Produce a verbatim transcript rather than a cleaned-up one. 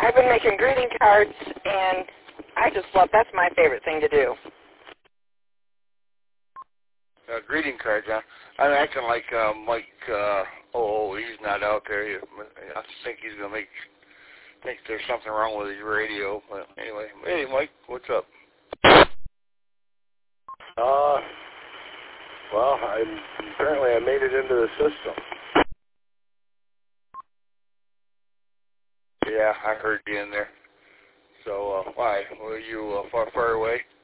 I've been making greeting cards, and I just love, that's my favorite thing to do. Uh, greeting cards, huh? I'm acting like uh, Mike, uh, oh, he's not out there. I think he's going to make, think there's something wrong with his radio. But anyway, hey, Mike, what's up? Uh, well, I apparently I made it into the system. Yeah, I heard you in there. So, uh, why? Were you uh, far, far away?